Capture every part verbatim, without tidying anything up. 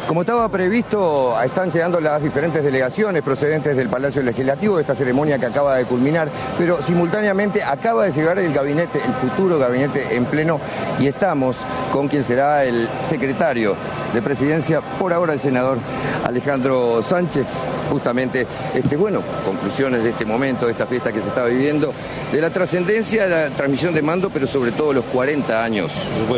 Como estaba previsto, están llegando las diferentes delegaciones procedentes del Palacio Legislativo de esta ceremonia que acaba de culminar, pero simultáneamente acaba de llegar el gabinete, el futuro gabinete en pleno, y estamos con quien será el secretario de Presidencia, por ahora el senador Alejandro Sánchez. Justamente, este, bueno, conclusiones de este momento, de esta fiesta que se está viviendo, de la trascendencia, de la transmisión de mando, pero sobre todo los cuarenta años.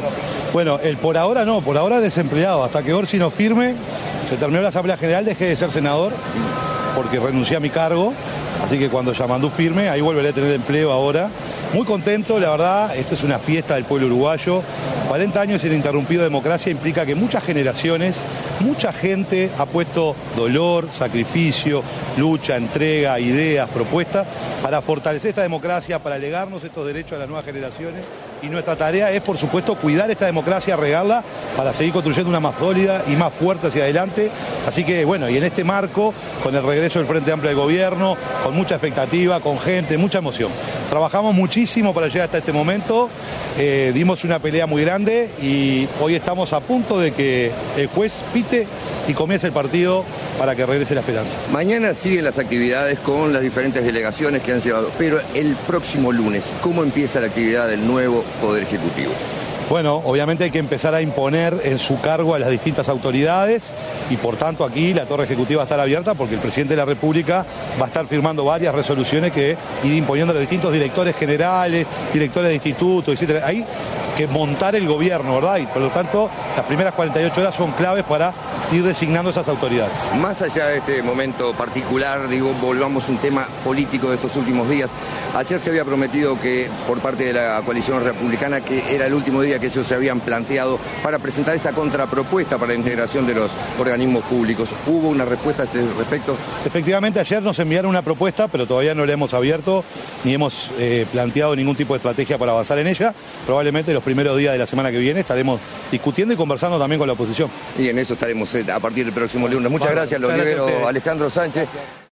Bueno, el por ahora no, por ahora desempleado. Hasta que Orsi no firme, se terminó la Asamblea General, dejé de ser senador porque renuncié a mi cargo. Así que cuando Yamandú firme, ahí volveré a tener empleo ahora. Muy contento, la verdad, esta es una fiesta del pueblo uruguayo. cuarenta años ininterrumpido de democracia implica que muchas generaciones, mucha gente ha puesto dolor, sacrificio, lucha, entrega, ideas, propuestas para fortalecer esta democracia, para legarnos estos derechos a las nuevas generaciones. Y nuestra tarea es, por supuesto, cuidar esta democracia, regarla, para seguir construyendo una más sólida y más fuerte hacia adelante. Así que, bueno, y en este marco, con el regreso del Frente Amplio del Gobierno, con mucha expectativa, con gente, mucha emoción. Trabajamos muchísimo para llegar hasta este momento, eh, dimos una pelea muy grande y hoy estamos a punto de que el juez pite y comience el partido para que regrese la esperanza. Mañana siguen las actividades con las diferentes delegaciones que han llevado, pero el próximo lunes, ¿cómo empieza la actividad del nuevo Poder Ejecutivo? Bueno, obviamente hay que empezar a imponer en su cargo a las distintas autoridades y por tanto aquí la torre ejecutiva va a estar abierta porque el presidente de la República va a estar firmando varias resoluciones que ir imponiendo a los distintos directores generales, directores de institutos, etcétera. Hay que montar el gobierno, ¿verdad? Y por lo tanto las primeras cuarenta y ocho horas son claves para ir designando esas autoridades. Más allá de este momento particular, digo, volvamos a un tema político de estos últimos días. Ayer se había prometido que por parte de la coalición republicana que era el último día que ellos se habían planteado para presentar esa contrapropuesta para la integración de los organismos públicos. ¿Hubo una respuesta a ese respecto? Efectivamente, ayer nos enviaron una propuesta, pero todavía no la hemos abierto ni hemos eh, planteado ningún tipo de estrategia para avanzar en ella. Probablemente los primeros días de la semana que viene estaremos discutiendo y conversando también con la oposición. Y en eso estaremos a partir del próximo lunes. Muchas bueno, gracias, lo libero Alejandro Sánchez.